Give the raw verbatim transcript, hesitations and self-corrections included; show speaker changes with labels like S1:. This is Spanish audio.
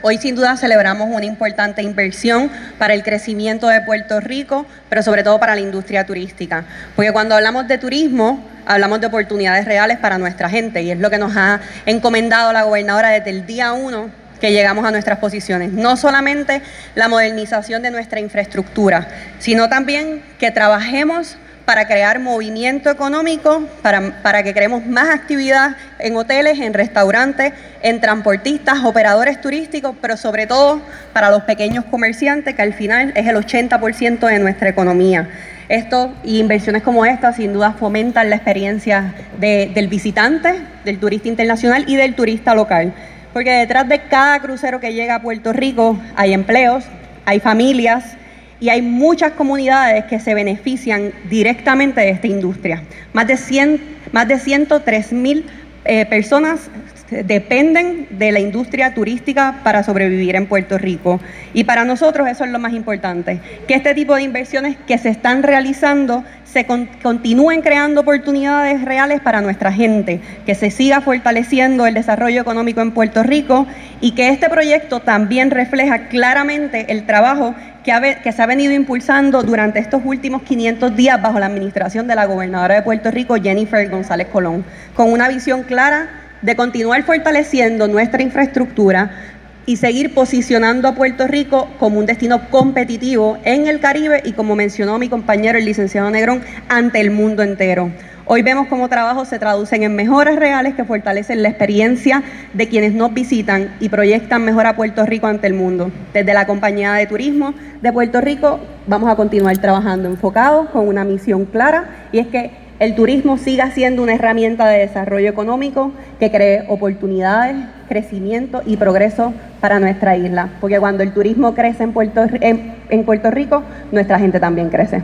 S1: Hoy sin duda celebramos una importante inversión para el crecimiento de Puerto Rico, pero sobre todo para la industria turística. Porque cuando hablamos de turismo, hablamos de oportunidades reales para nuestra gente y es lo que nos ha encomendado la gobernadora desde el día uno que llegamos a nuestras posiciones. No solamente la modernización de nuestra infraestructura, sino también que trabajemos para crear movimiento económico, para, para que creemos más actividad en hoteles, en restaurantes, en transportistas, operadores turísticos, pero sobre todo para los pequeños comerciantes, que al final es el ochenta por ciento de nuestra economía. Esto y inversiones como esta sin duda fomentan la experiencia de, del visitante, del turista internacional y del turista local. Porque detrás de cada crucero que llega a Puerto Rico hay empleos, hay familias, y hay muchas comunidades que se benefician directamente de esta industria. Más de, cien, más de ciento tres mil eh, personas dependen de la industria turística para sobrevivir en Puerto Rico. Y para nosotros eso es lo más importante, que este tipo de inversiones que se están realizando se con, continúen creando oportunidades reales para nuestra gente, que se siga fortaleciendo el desarrollo económico en Puerto Rico y que este proyecto también refleja claramente el trabajo que, ha, que se ha venido impulsando durante estos últimos quinientos días bajo la administración de la gobernadora de Puerto Rico, Jennifer González Colón, con una visión clara de continuar fortaleciendo nuestra infraestructura y seguir posicionando a Puerto Rico como un destino competitivo en el Caribe y, como mencionó mi compañero el licenciado Negrón, ante el mundo entero. Hoy vemos cómo trabajos se traducen en mejoras reales que fortalecen la experiencia de quienes nos visitan y proyectan mejor a Puerto Rico ante el mundo. Desde la Compañía de Turismo de Puerto Rico vamos a continuar trabajando enfocados con una misión clara, y es que el turismo siga siendo una herramienta de desarrollo económico que cree oportunidades, crecimiento y progreso para nuestra isla. Porque cuando el turismo crece en Puerto, en, en Puerto Rico, nuestra gente también crece.